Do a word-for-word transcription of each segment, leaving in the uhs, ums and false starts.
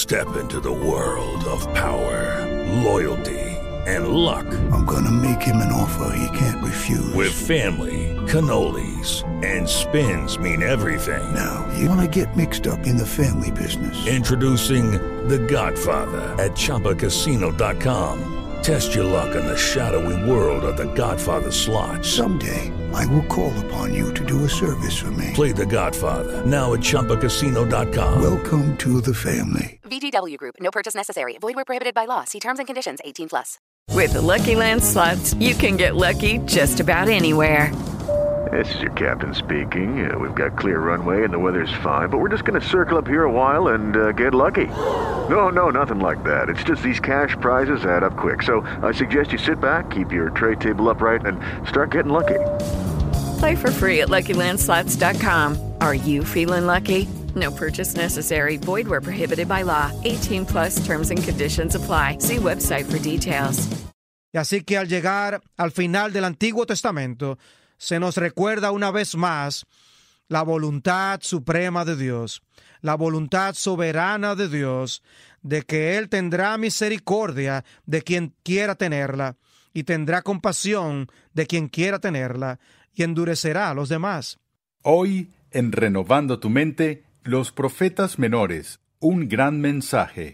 Step into the world of power, loyalty, and luck. I'm gonna make him an offer he can't refuse. With family, cannolis, and spins mean everything. Now, you wanna get mixed up in the family business. Introducing The Godfather at Chumba Casino dot com. Test your luck in the shadowy world of The Godfather slot. Someday, I will call upon you to do a service for me. Play The Godfather, now at Chumba Casino dot com. Welcome to the family. V G W Group. No purchase necessary. Void where prohibited by law. See terms and conditions. eighteen plus. With the Lucky Land Slots, you can get lucky just about anywhere. This is your captain speaking. Uh, we've got clear runway and the weather's fine, but we're just going to circle up here a while and uh, get lucky. No, no, nothing like that. It's just these cash prizes add up quick. So I suggest you sit back, keep your tray table upright, and start getting lucky. Play for free at Lucky Land Slots dot com. Are you feeling lucky? No purchase necessary. Void where prohibited by law. eighteen plus terms and conditions apply. See website for details. Y así que al llegar al final del Antiguo Testamento, se nos recuerda una vez más la voluntad suprema de Dios, la voluntad soberana de Dios, de que Él tendrá misericordia de quien quiera tenerla, y tendrá compasión de quien quiera tenerla, y endurecerá a los demás. Hoy, en Renovando tu Mente, los profetas menores, un gran mensaje.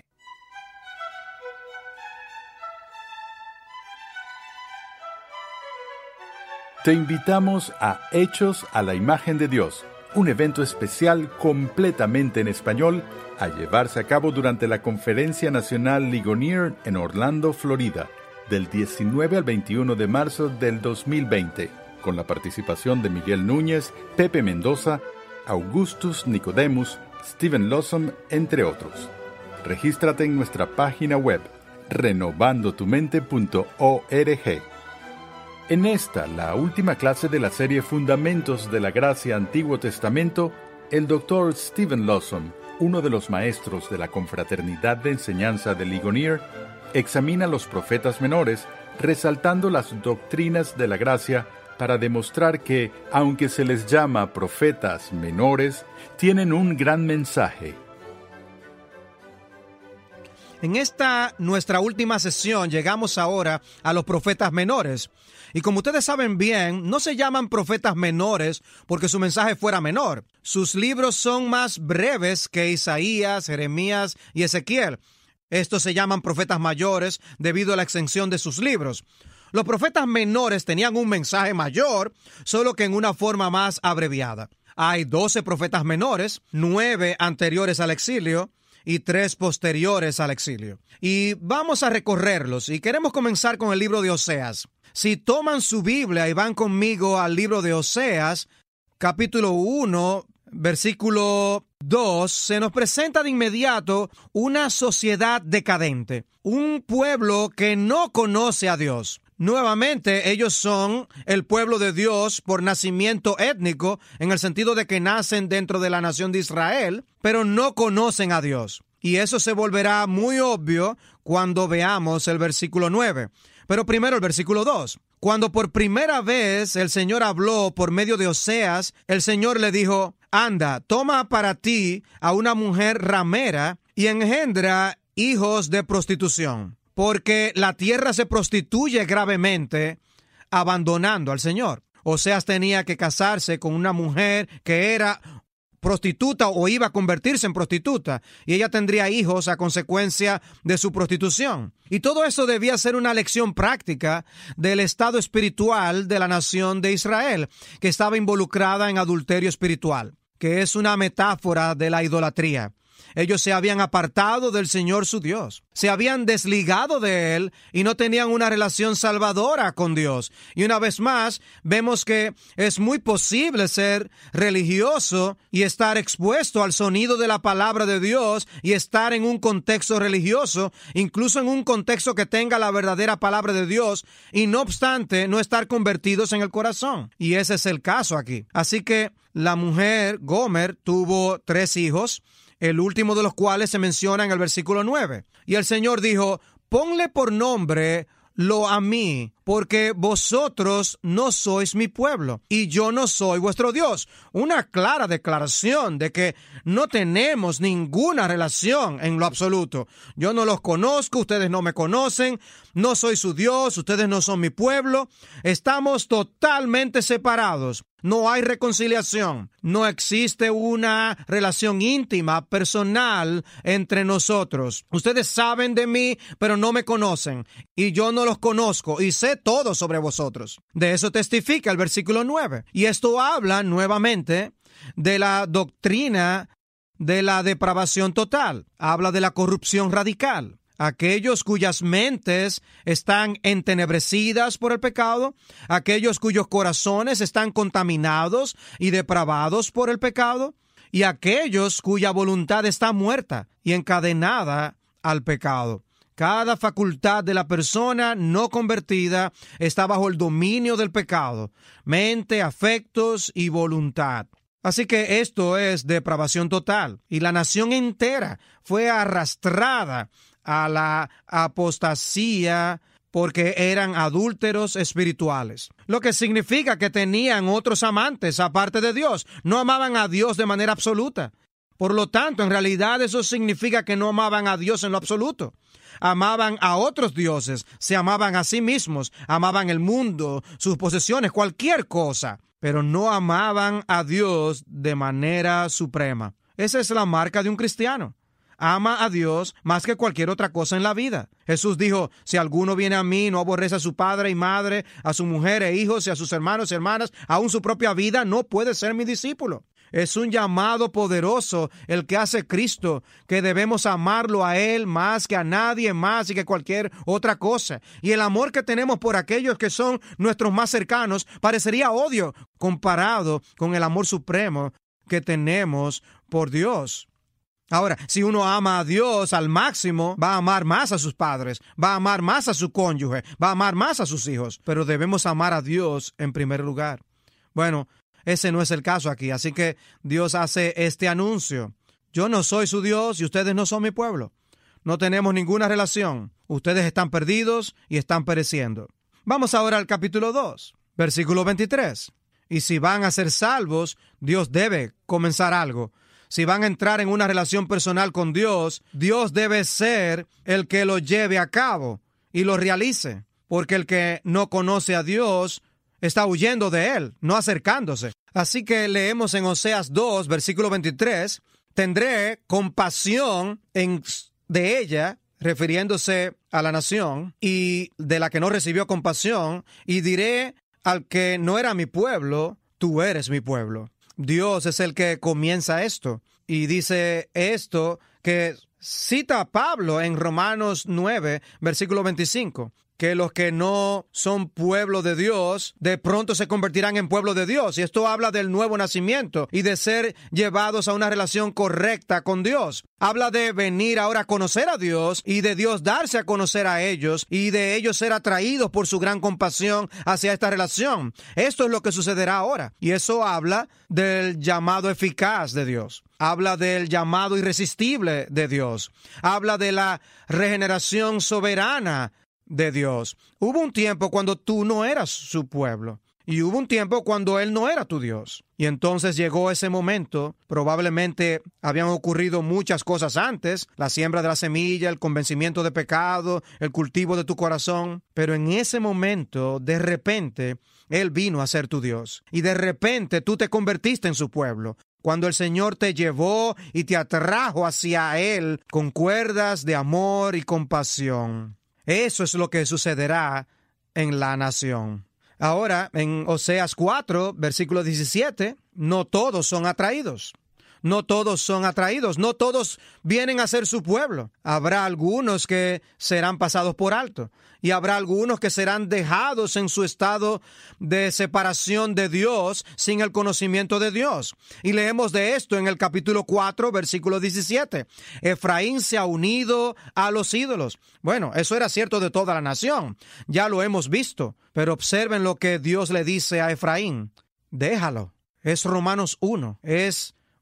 Te invitamos a Hechos a la Imagen de Dios, un evento especial completamente en español a llevarse a cabo durante la Conferencia Nacional Ligonier en Orlando, Florida, del diecinueve al veintiuno de marzo del dos mil veinte, con la participación de Miguel Núñez, Pepe Mendoza, Augustus Nicodemus, Steven Lawson, entre otros. Regístrate en nuestra página web, renovando tu mente punto org. En esta, la última clase de la serie Fundamentos de la Gracia Antiguo Testamento, el doctor Steven Lawson, uno de los maestros de la Confraternidad de Enseñanza de Ligonier, examina los profetas menores, resaltando las doctrinas de la gracia para demostrar que, aunque se les llama profetas menores, tienen un gran mensaje. En esta nuestra última sesión llegamos ahora a los profetas menores. Y como ustedes saben bien, no se llaman profetas menores porque su mensaje fuera menor. Sus libros son más breves que Isaías, Jeremías y Ezequiel. Estos se llaman profetas mayores debido a la extensión de sus libros. Los profetas menores tenían un mensaje mayor, solo que en una forma más abreviada. Hay doce profetas menores, nueve anteriores al exilio y tres posteriores al exilio. Y vamos a recorrerlos y queremos comenzar con el libro de Oseas. Si toman su Biblia y van conmigo al libro de Oseas, capítulo uno, versículo dos, se nos presenta de inmediato una sociedad decadente, un pueblo que no conoce a Dios. Nuevamente, ellos son el pueblo de Dios por nacimiento étnico, en el sentido de que nacen dentro de la nación de Israel, pero no conocen a Dios. Y eso se volverá muy obvio cuando veamos el versículo nueve. Pero primero el versículo dos. Cuando por primera vez el Señor habló por medio de Oseas, el Señor le dijo: anda, toma para ti a una mujer ramera y engendra hijos de prostitución, porque la tierra se prostituye gravemente, abandonando al Señor. Oseas tenía que casarse con una mujer que era prostituta o iba a convertirse en prostituta, y ella tendría hijos a consecuencia de su prostitución. Y todo eso debía ser una lección práctica del estado espiritual de la nación de Israel, que estaba involucrada en adulterio espiritual, que es una metáfora de la idolatría. Ellos se habían apartado del Señor su Dios, se habían desligado de Él y no tenían una relación salvadora con Dios. Y una vez más, vemos que es muy posible ser religioso y estar expuesto al sonido de la palabra de Dios y estar en un contexto religioso, incluso en un contexto que tenga la verdadera palabra de Dios, y no obstante, no estar convertidos en el corazón. Y ese es el caso aquí. Así que la mujer, Gomer, tuvo tres hijos, el último de los cuales se menciona en el versículo nueve. Y el Señor dijo: ponle por nombre lo a mí, porque vosotros no sois mi pueblo, y yo no soy vuestro Dios. Una clara declaración de que no tenemos ninguna relación en lo absoluto. Yo no los conozco, ustedes no me conocen, no soy su Dios, ustedes no son mi pueblo. Estamos totalmente separados. No hay reconciliación. No existe una relación íntima, personal entre nosotros. Ustedes saben de mí, pero no me conocen. Y yo no los conozco y sé todo sobre vosotros. De eso testifica el versículo nueve. Y esto habla nuevamente de la doctrina de la depravación total. Habla de la corrupción radical. Aquellos cuyas mentes están entenebrecidas por el pecado, aquellos cuyos corazones están contaminados y depravados por el pecado, y aquellos cuya voluntad está muerta y encadenada al pecado. Cada facultad de la persona no convertida está bajo el dominio del pecado, mente, afectos y voluntad. Así que esto es depravación total, y la nación entera fue arrastrada a la apostasía porque eran adúlteros espirituales. Lo que significa que tenían otros amantes aparte de Dios. No amaban a Dios de manera absoluta. Por lo tanto, en realidad eso significa que no amaban a Dios en lo absoluto. Amaban a otros dioses, se amaban a sí mismos, amaban el mundo, sus posesiones, cualquier cosa, pero no amaban a Dios de manera suprema. Esa es la marca de un cristiano. Ama a Dios más que cualquier otra cosa en la vida. Jesús dijo, si alguno viene a mí, no aborrece a su padre y madre, a su mujer e hijos y a sus hermanos y hermanas, aún su propia vida, no puede ser mi discípulo. Es un llamado poderoso el que hace Cristo, que debemos amarlo a Él más que a nadie más y que cualquier otra cosa. Y el amor que tenemos por aquellos que son nuestros más cercanos parecería odio comparado con el amor supremo que tenemos por Dios. Ahora, si uno ama a Dios al máximo, va a amar más a sus padres, va a amar más a su cónyuge, va a amar más a sus hijos, pero debemos amar a Dios en primer lugar. Bueno, ese no es el caso aquí, así que Dios hace este anuncio. Yo no soy su Dios y ustedes no son mi pueblo. No tenemos ninguna relación. Ustedes están perdidos y están pereciendo. Vamos ahora al capítulo dos, versículo veintitrés. Y si van a ser salvos, Dios debe comenzar algo. Si van a entrar en una relación personal con Dios, Dios debe ser el que lo lleve a cabo y lo realice, porque el que no conoce a Dios está huyendo de Él, no acercándose. Así que leemos en Oseas dos, versículo veintitrés, tendré compasión en, de ella, refiriéndose a la nación, y de la que no recibió compasión, y diré al que no era mi pueblo, tú eres mi pueblo. Dios es el que comienza esto y dice esto que cita a Pablo en Romanos nueve, versículo veinticinco, que los que no son pueblo de Dios de pronto se convertirán en pueblo de Dios. Y esto habla del nuevo nacimiento y de ser llevados a una relación correcta con Dios. Habla de venir ahora a conocer a Dios y de Dios darse a conocer a ellos y de ellos ser atraídos por su gran compasión hacia esta relación. Esto es lo que sucederá ahora. Y eso habla del llamado eficaz de Dios. Habla del llamado irresistible de Dios. Habla de la regeneración soberana de Dios. Hubo un tiempo cuando tú no eras su pueblo y hubo un tiempo cuando Él no era tu Dios. Y entonces llegó ese momento, probablemente habían ocurrido muchas cosas antes, la siembra de la semilla, el convencimiento de pecado, el cultivo de tu corazón, pero en ese momento, de repente, Él vino a ser tu Dios y de repente tú te convertiste en su pueblo. Cuando el Señor te llevó y te atrajo hacia Él con cuerdas de amor y compasión. Eso es lo que sucederá en la nación. Ahora, en Oseas cuatro, versículo diecisiete, no todos son atraídos. No todos son atraídos. No todos vienen a ser su pueblo. Habrá algunos que serán pasados por alto. Y habrá algunos que serán dejados en su estado de separación de Dios sin el conocimiento de Dios. Y leemos de esto en el capítulo cuatro, versículo diecisiete. Efraín se ha unido a los ídolos. Bueno, eso era cierto de toda la nación. Ya lo hemos visto. Pero observen lo que Dios le dice a Efraín. Déjalo. Es Romanos uno. Es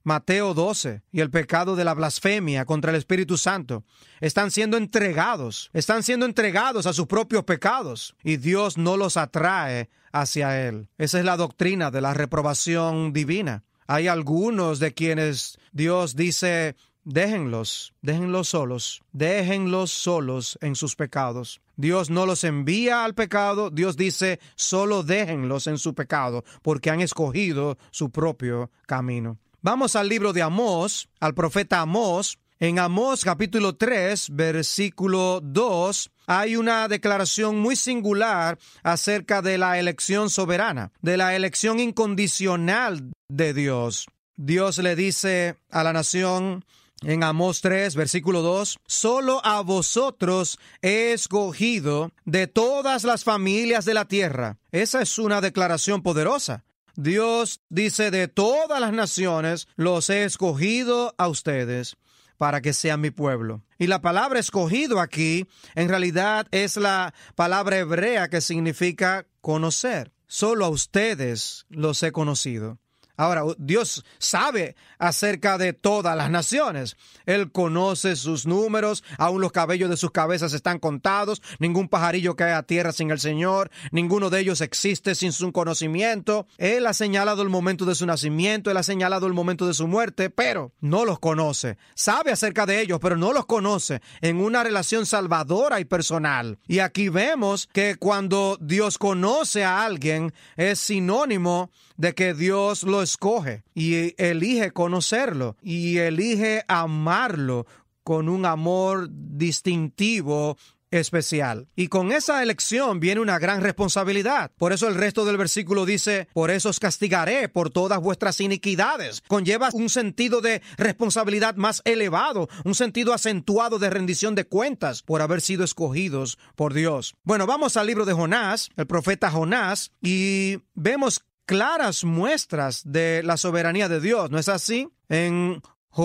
Mateo doce y el pecado de la blasfemia contra el Espíritu Santo están siendo entregados, están siendo entregados a sus propios pecados y Dios no los atrae hacia Él. Esa es la doctrina de la reprobación divina. Hay algunos de quienes Dios dice, déjenlos, déjenlos solos, déjenlos solos en sus pecados. Dios no los envía al pecado, Dios dice, solo déjenlos en su pecado, porque han escogido su propio camino. Vamos al libro de Amós, al profeta Amós. En Amós capítulo tres, versículo dos, hay una declaración muy singular acerca de la elección soberana, de la elección incondicional de Dios. Dios le dice a la nación en Amós tres, versículo dos, solo a vosotros he escogido de todas las familias de la tierra. Esa es una declaración poderosa. Dios dice, de todas las naciones los he escogido a ustedes para que sean mi pueblo. Y la palabra escogido aquí, en realidad, es la palabra hebrea que significa conocer. Solo a ustedes los he conocido. Ahora, Dios sabe acerca de todas las naciones. Él conoce sus números, aún los cabellos de sus cabezas están contados, ningún pajarillo cae a tierra sin el Señor, ninguno de ellos existe sin su conocimiento. Él ha señalado el momento de su nacimiento, Él ha señalado el momento de su muerte, pero no los conoce. Sabe acerca de ellos, pero no los conoce en una relación salvadora y personal. Y aquí vemos que cuando Dios conoce a alguien, es sinónimo de que Dios lo escoge y elige conocerlo y elige amarlo con un amor distintivo especial. Y con esa elección viene una gran responsabilidad. Por eso el resto del versículo dice, por eso os castigaré por todas vuestras iniquidades. Conlleva un sentido de responsabilidad más elevado, un sentido acentuado de rendición de cuentas por haber sido escogidos por Dios. Bueno, vamos al libro de Jonás, el profeta Jonás, y vemos claras muestras de la soberanía de Dios, ¿no es así? En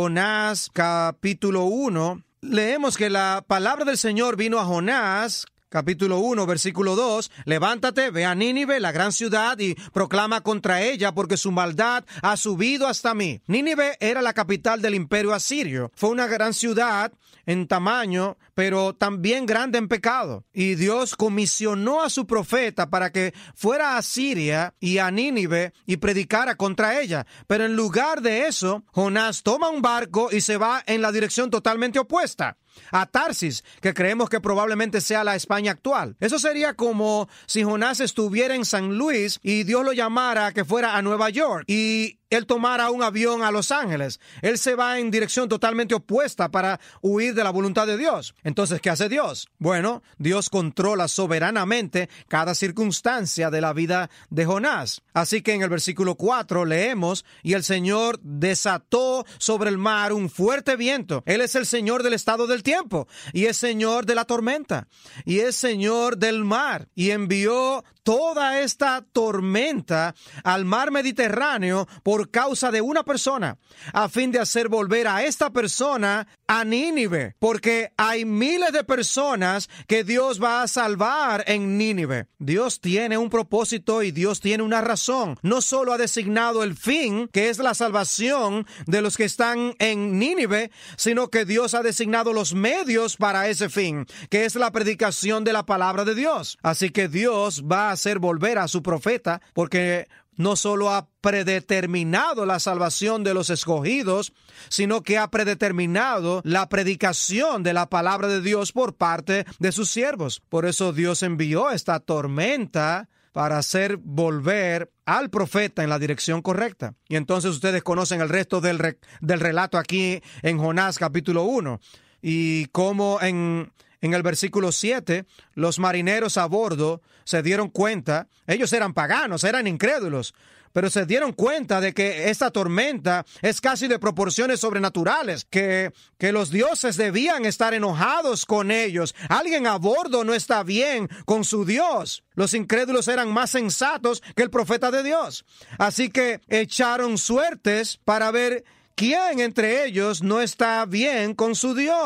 Jonás capítulo uno, leemos que la palabra del Señor vino a Jonás, capítulo uno, versículo dos, levántate, ve a Nínive, la gran ciudad, y proclama contra ella, porque su maldad ha subido hasta mí. Nínive era la capital del imperio asirio. Fue una gran ciudad en tamaño, pero también grande en pecado. Y Dios comisionó a su profeta para que fuera a Siria y a Nínive y predicara contra ella. Pero en lugar de eso, Jonás toma un barco y se va en la dirección totalmente opuesta, a Tarsis, que creemos que probablemente sea la España actual. Eso sería como si Jonás estuviera en San Luis y Dios lo llamara a que fuera a Nueva York y él tomara un avión a Los Ángeles. Él se va en dirección totalmente opuesta para huir de la voluntad de Dios. Entonces, ¿qué hace Dios? Bueno, Dios controla soberanamente cada circunstancia de la vida de Jonás. Así que en el versículo cuatro leemos, y el Señor desató sobre el mar un fuerte viento. Él es el Señor del estado del tiempo, y es Señor de la tormenta, y es Señor del mar, y envió toda esta tormenta al mar Mediterráneo por causa de una persona, a fin de hacer volver a esta persona a Nínive, porque hay miles de personas que Dios va a salvar en Nínive. Dios tiene un propósito y Dios tiene una razón. No solo ha designado el fin, que es la salvación de los que están en Nínive, sino que Dios ha designado los medios para ese fin, que es la predicación de la palabra de Dios. Así que Dios va a hacer volver a su profeta, porque no solo ha predeterminado la salvación de los escogidos, sino que ha predeterminado la predicación de la palabra de Dios por parte de sus siervos. Por eso Dios envió esta tormenta para hacer volver al profeta en la dirección correcta. Y entonces ustedes conocen el resto del, re- del relato aquí en Jonás capítulo uno, y cómo en... En el versículo siete, los marineros a bordo se dieron cuenta, ellos eran paganos, eran incrédulos, pero se dieron cuenta de que esta tormenta es casi de proporciones sobrenaturales, que, que los dioses debían estar enojados con ellos. Alguien a bordo no está bien con su Dios. Los incrédulos eran más sensatos que el profeta de Dios. Así que echaron suertes para ver quién entre ellos no está bien con su Dios.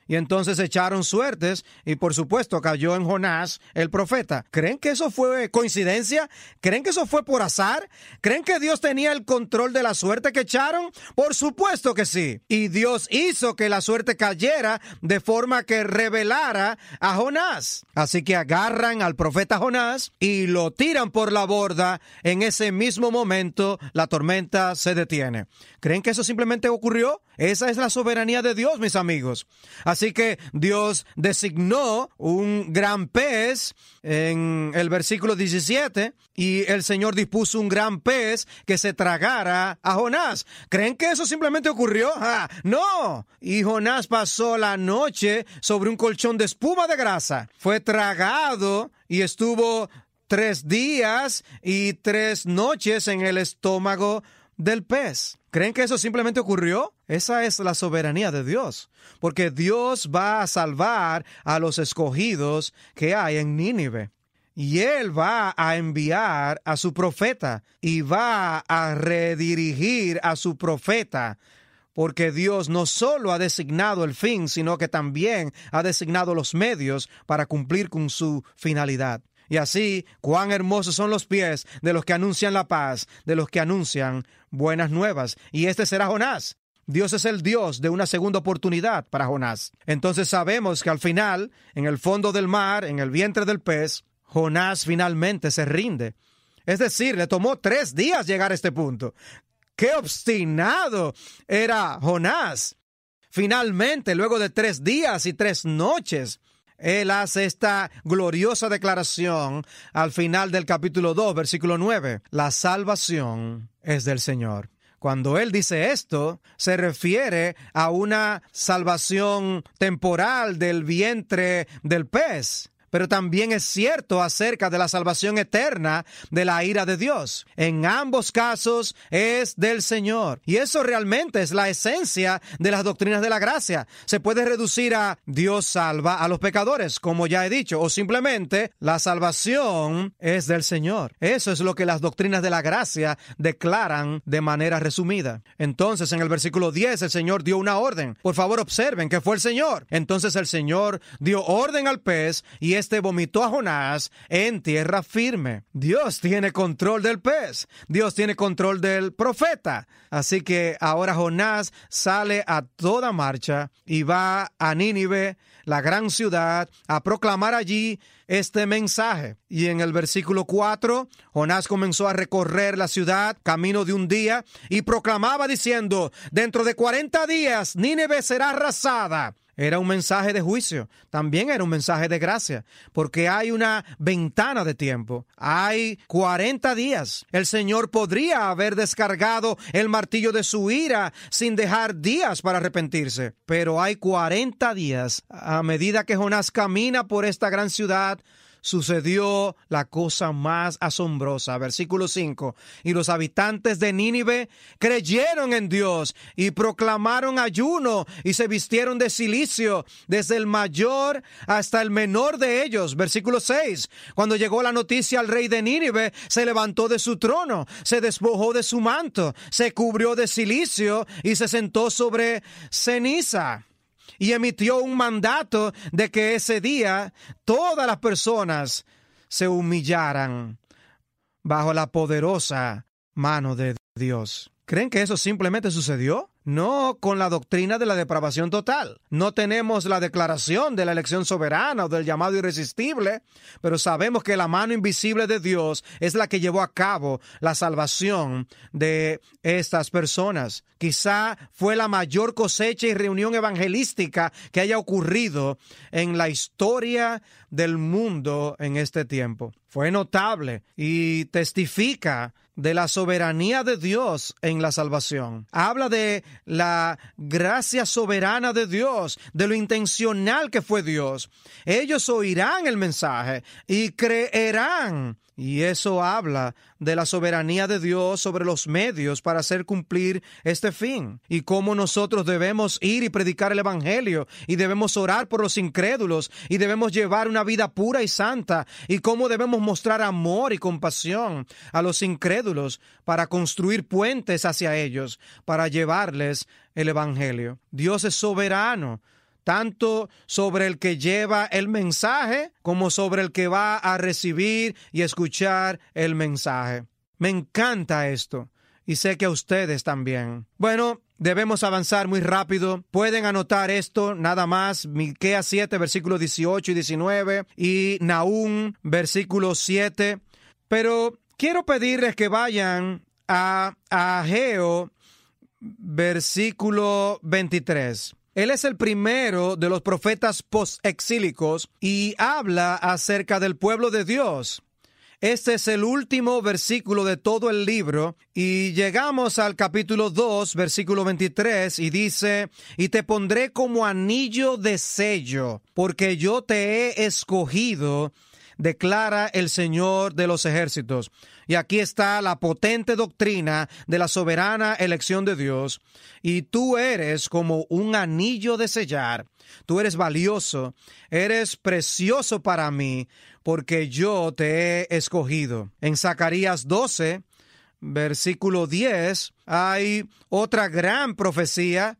Y entonces echaron suertes y por supuesto cayó en Jonás el profeta. ¿Creen que eso fue coincidencia? ¿Creen que eso fue por azar? ¿Creen que Dios tenía el control de la suerte que echaron? Por supuesto que sí. Y Dios hizo que la suerte cayera de forma que revelara a Jonás. Así que agarran al profeta Jonás y lo tiran por la borda. En ese mismo momento la tormenta se detiene. ¿Creen que eso simplemente ocurrió? Esa es la soberanía de Dios, mis amigos. Así que Dios designó un gran pez en el versículo diecisiete y el Señor dispuso un gran pez que se tragara a Jonás. ¿Creen que eso simplemente ocurrió? ¡Ah, no! Y Jonás pasó la noche sobre un colchón de espuma de grasa. Fue tragado y estuvo tres días y tres noches en el estómago del pez. ¿Creen que eso simplemente ocurrió? Esa es la soberanía de Dios, porque Dios va a salvar a los escogidos que hay en Nínive. Y Él va a enviar a su profeta y va a redirigir a su profeta, porque Dios no solo ha designado el fin, sino que también ha designado los medios para cumplir con su finalidad. Y así, cuán hermosos son los pies de los que anuncian la paz, de los que anuncian buenas nuevas. Y este será Jonás. Dios es el Dios de una segunda oportunidad para Jonás. Entonces sabemos que al final, en el fondo del mar, en el vientre del pez, Jonás finalmente se rinde. Es decir, le tomó tres días llegar a este punto. ¡Qué obstinado era Jonás! Finalmente, luego de tres días y tres noches, Él hace esta gloriosa declaración al final del capítulo dos, versículo nueve. La salvación es del Señor. Cuando Él dice esto, se refiere a una salvación temporal del vientre del pez. Pero también es cierto acerca de la salvación eterna de la ira de Dios. En ambos casos es del Señor. Y eso realmente es la esencia de las doctrinas de la gracia. Se puede reducir a Dios salva a los pecadores, como ya he dicho, o simplemente la salvación es del Señor. Eso es lo que las doctrinas de la gracia declaran de manera resumida. Entonces, en el versículo diez, el Señor dio una orden. Por favor, observen que fue el Señor. Entonces el Señor dio orden al pez y este vomitó a Jonás en tierra firme. Dios tiene control del pez. Dios tiene control del profeta. Así que ahora Jonás sale a toda marcha y va a Nínive, la gran ciudad, a proclamar allí este mensaje. Y en el versículo cuatro, Jonás comenzó a recorrer la ciudad camino de un día y proclamaba diciendo: dentro de cuarenta días Nínive será arrasada. Era un mensaje de juicio, también era un mensaje de gracia, porque hay una ventana de tiempo. Hay cuarenta días. El Señor podría haber descargado el martillo de su ira sin dejar días para arrepentirse, pero hay cuarenta días. A medida que Jonás camina por esta gran ciudad, sucedió la cosa más asombrosa. Versículo cinco. Y los habitantes de Nínive creyeron en Dios y proclamaron ayuno y se vistieron de cilicio, desde el mayor hasta el menor de ellos. Versículo seis. Cuando llegó la noticia al rey de Nínive, se levantó de su trono, se despojó de su manto, se cubrió de cilicio y se sentó sobre ceniza. Y emitió un mandato de que ese día todas las personas se humillaran bajo la poderosa mano de Dios. ¿Creen que eso simplemente sucedió? No con la doctrina de la depravación total. No tenemos la declaración de la elección soberana o del llamado irresistible, pero sabemos que la mano invisible de Dios es la que llevó a cabo la salvación de estas personas. Quizá fue la mayor cosecha y reunión evangelística que haya ocurrido en la historia del mundo en este tiempo. Fue notable y testifica de la soberanía de Dios en la salvación. Habla de la gracia soberana de Dios, de lo intencional que fue Dios. Ellos oirán el mensaje y creerán. Y eso habla de la soberanía de Dios sobre los medios para hacer cumplir este fin. Y cómo nosotros debemos ir y predicar el evangelio. Y debemos orar por los incrédulos. Y debemos llevar una vida pura y santa. Y cómo debemos mostrar amor y compasión a los incrédulos para construir puentes hacia ellos, para llevarles el evangelio. Dios es soberano. tanto sobre el que lleva el mensaje como sobre el que va a recibir y escuchar el mensaje. Me encanta esto y sé que a ustedes también. Bueno, debemos avanzar muy rápido. Pueden anotar esto nada más. Miqueas siete, versículos dieciocho y diecinueve y Nahum, versículo siete. Pero quiero pedirles que vayan a Ageo, versículo veintitrés. Él es el primero de los profetas postexílicos y habla acerca del pueblo de Dios. Este es el último versículo de todo el libro y llegamos al capítulo dos, versículo veintitrés, y dice: y te pondré como anillo de sello, porque yo te he escogido, declara el Señor de los ejércitos. Y aquí está la potente doctrina de la soberana elección de Dios. Y tú eres como un anillo de sellar. Tú eres valioso, eres precioso para mí, porque yo te he escogido. En Zacarías doce, versículo diez, hay otra gran profecía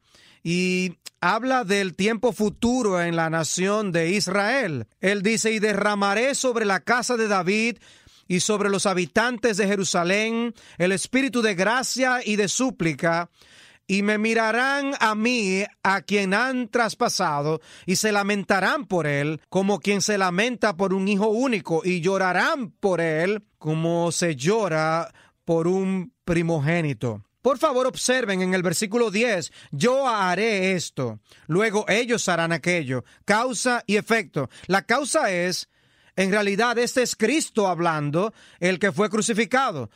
y habla del tiempo futuro en la nación de Israel. Él dice: y derramaré sobre la casa de David y sobre los habitantes de Jerusalén el espíritu de gracia y de súplica, y me mirarán a mí, a quien han traspasado, y se lamentarán por él, como quien se lamenta por un hijo único, y llorarán por él, como se llora por un primogénito. Por favor, observen en el versículo diez, yo haré esto, luego ellos harán aquello, causa y efecto. La causa es, en realidad, este es Cristo hablando, el que fue crucificado.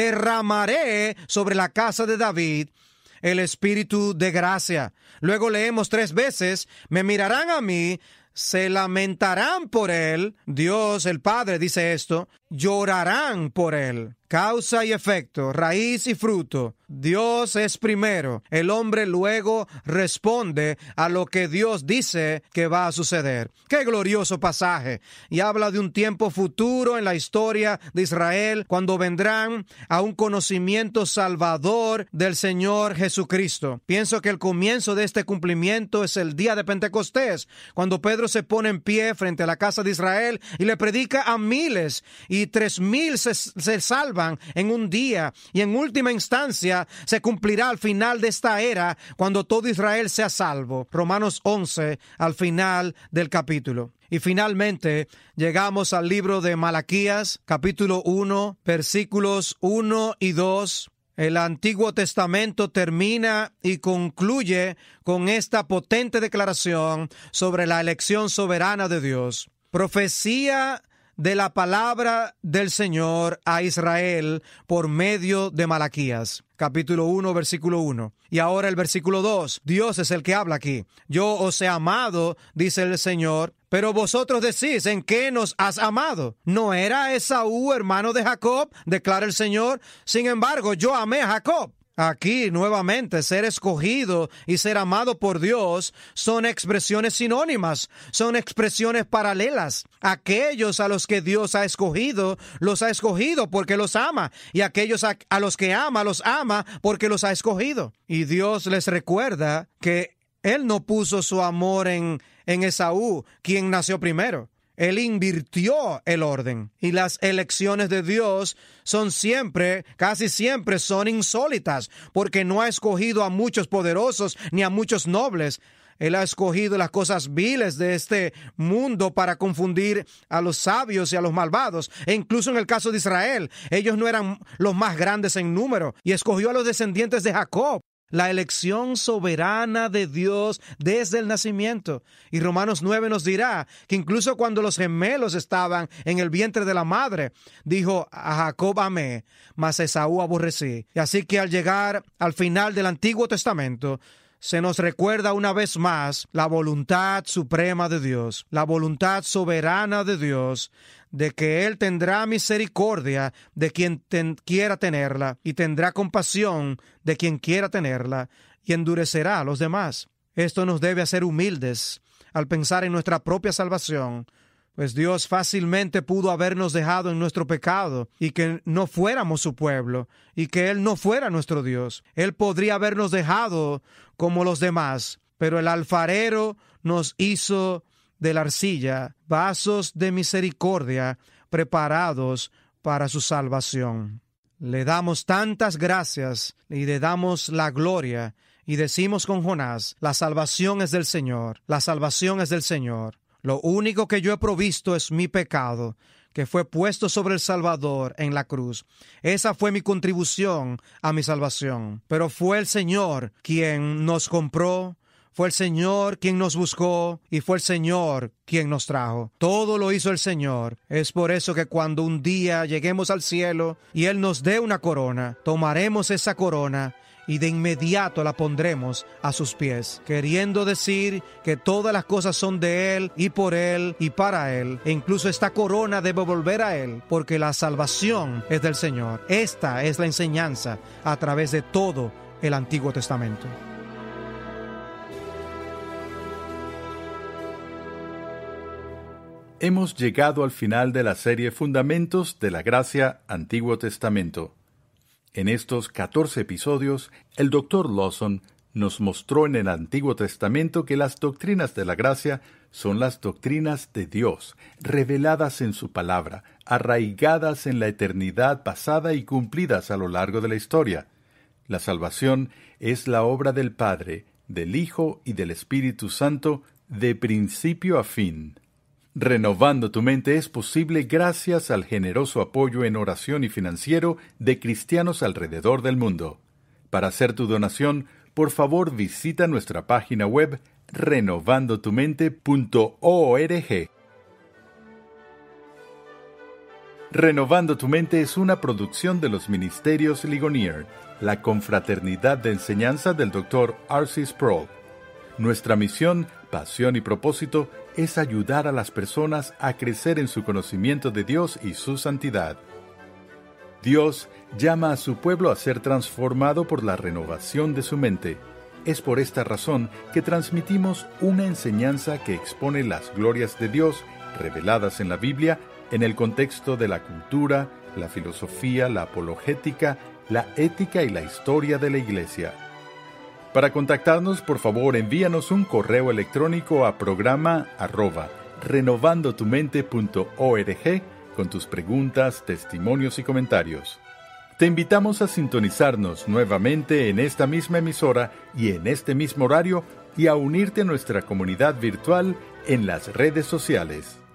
Derramaré sobre la casa de David el espíritu de gracia. Luego leemos tres veces, me mirarán a mí, se lamentarán por él. Dios, el Padre, dice esto, llorarán por él. Causa y efecto, raíz y fruto. Dios es primero. El hombre luego responde a lo que Dios dice que va a suceder. ¡Qué glorioso pasaje! Y habla de un tiempo futuro en la historia de Israel, cuando vendrán a un conocimiento salvador del Señor Jesucristo. Pienso que el comienzo de este cumplimiento es el día de Pentecostés, cuando Pedro se pone en pie frente a la casa de Israel y le predica a miles, y tres mil se, se salvan en un día, y en última instancia se cumplirá al final de esta era, cuando todo Israel sea salvo. Romanos once, al final del capítulo. Y finalmente llegamos al libro de Malaquías, capítulo uno, versículos uno y dos. El Antiguo Testamento termina y concluye con esta potente declaración sobre la elección soberana de Dios. Profecía de la palabra del Señor a Israel por medio de Malaquías. Capítulo uno, versículo uno. Y ahora el versículo dos. Dios es el que habla aquí. Yo os he amado, dice el Señor, pero vosotros decís, ¿en qué nos has amado? ¿No era Esaú hermano de Jacob? Declara el Señor. Sin embargo, yo amé a Jacob. Aquí, nuevamente, ser escogido y ser amado por Dios son expresiones sinónimas, son expresiones paralelas. Aquellos a los que Dios ha escogido, los ha escogido porque los ama, y aquellos a, a los que ama, los ama porque los ha escogido. Y Dios les recuerda que Él no puso su amor en, en Esaú, quien nació primero. Él invirtió el orden, y las elecciones de Dios son siempre, casi siempre son insólitas, porque no ha escogido a muchos poderosos ni a muchos nobles. Él ha escogido las cosas viles de este mundo para confundir a los sabios y a los malvados. E incluso en el caso de Israel, ellos no eran los más grandes en número, y escogió a los descendientes de Jacob. La elección soberana de Dios desde el nacimiento. Y Romanos nueve nos dirá que incluso cuando los gemelos estaban en el vientre de la madre, dijo, a Jacob amé, mas a Esaú aborrecí. Y así que al llegar al final del Antiguo Testamento, se nos recuerda una vez más la voluntad suprema de Dios, la voluntad soberana de Dios, de que Él tendrá misericordia de quien ten, quiera tenerla, y tendrá compasión de quien quiera tenerla, y endurecerá a los demás. Esto nos debe hacer humildes al pensar en nuestra propia salvación, pues Dios fácilmente pudo habernos dejado en nuestro pecado y que no fuéramos su pueblo y que Él no fuera nuestro Dios. Él podría habernos dejado como los demás, pero el alfarero nos hizo de la arcilla vasos de misericordia preparados para su salvación. Le damos tantas gracias y le damos la gloria y decimos con Jonás, la salvación es del Señor, la salvación es del Señor. Lo único que yo he provisto es mi pecado, que fue puesto sobre el Salvador en la cruz. Esa fue mi contribución a mi salvación. Pero fue el Señor quien nos compró, fue el Señor quien nos buscó y fue el Señor quien nos trajo. Todo lo hizo el Señor. Es por eso que cuando un día lleguemos al cielo y Él nos dé una corona, tomaremos esa corona y de inmediato la pondremos a sus pies, queriendo decir que todas las cosas son de Él y por Él y para Él. E incluso esta corona debe volver a Él, porque la salvación es del Señor. Esta es la enseñanza a través de todo el Antiguo Testamento. Hemos llegado al final de la serie Fundamentos de la Gracia Antiguo Testamento. En estos catorce episodios, el doctor Lawson nos mostró en el Antiguo Testamento que las doctrinas de la gracia son las doctrinas de Dios, reveladas en su palabra, arraigadas en la eternidad pasada y cumplidas a lo largo de la historia. La salvación es la obra del Padre, del Hijo y del Espíritu Santo, de principio a fin. Renovando tu mente es posible gracias al generoso apoyo en oración y financiero de cristianos alrededor del mundo. Para hacer tu donación, por favor visita nuestra página web renovando tu mente punto org. Renovando tu mente es una producción de los Ministerios Ligonier, la confraternidad de enseñanza del doctor R C Sproul. Nuestra misión, pasión y propósito es ayudar a las personas a crecer en su conocimiento de Dios y su santidad. Dios llama a su pueblo a ser transformado por la renovación de su mente. Es por esta razón que transmitimos una enseñanza que expone las glorias de Dios reveladas en la Biblia en el contexto de la cultura, la filosofía, la apologética, la ética y la historia de la Iglesia. Para contactarnos, por favor, envíanos un correo electrónico a programa arroba renovandotumente punto org con tus preguntas, testimonios y comentarios. Te invitamos a sintonizarnos nuevamente en esta misma emisora y en este mismo horario y a unirte a nuestra comunidad virtual en las redes sociales.